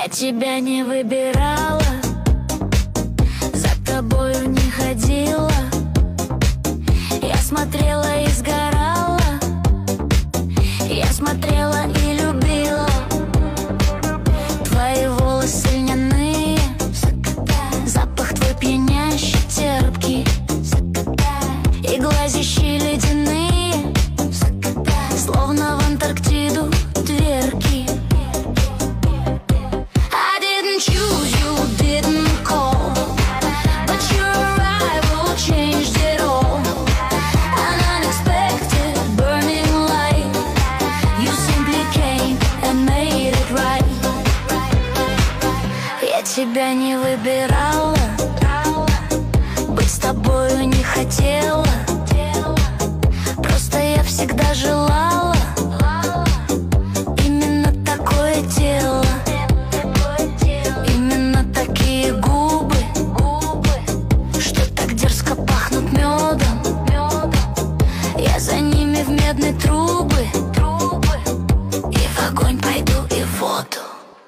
Я тебя не выбирала, за тобою не ходила. Я смотрела и сгорала, я смотрела и любила. Твои волосы льняные, запах твой пьянящий, терпкий, и глазищи ледяные, словно в Антарктиду дверки. I didn't choose you, didn't call, but your arrival changed it all. An unexpected burning light, you simply came and made it right. Я тебя не выбирала, быть с тобою не хотела, просто я всегда желала именно такое тело, именно такие губы, что так дерзко пахнут медом. Я за ними в медные трубы, и в огонь пойду, и в воду.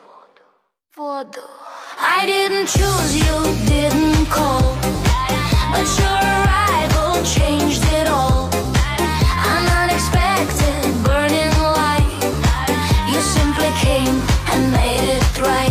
I didn't choose you, didn't call, but your arrival changed it all. An unexpected burning light, you simply came and made it right.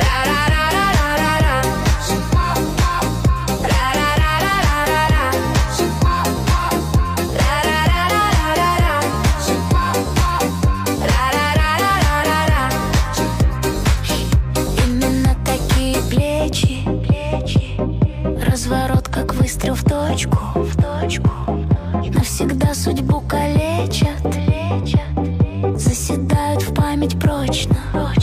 Именно такие плечи, разворот как выстрел в точку, навсегда судьбу калечат, заседают в память прочно.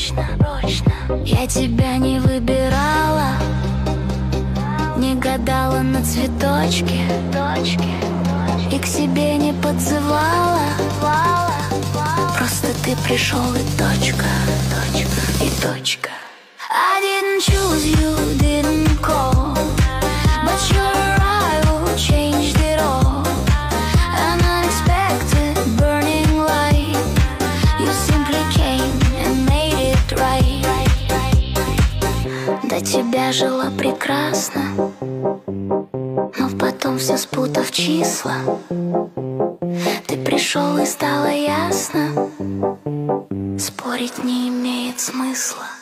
Я тебя не выбирала, не гадала на цветочке, и к себе не подзывала. Просто ты пришел, и точка. I didn't choose you, didn't call, but your arrival changed it all. An unexpected burning light, you simply came and made it right. До тебя жила прекрасно, но потом все спутав числа. Ты пришел и стало ясно, спорить не имеет смысла.